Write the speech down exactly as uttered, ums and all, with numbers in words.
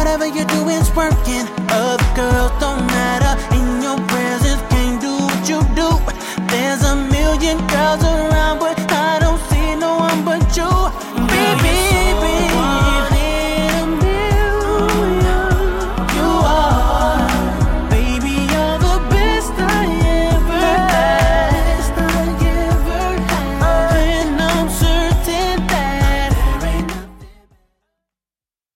whatever you do is working. Other girls don't matter. In your presence, can't do what you do. There's a million girls around, but I don't see no one but you.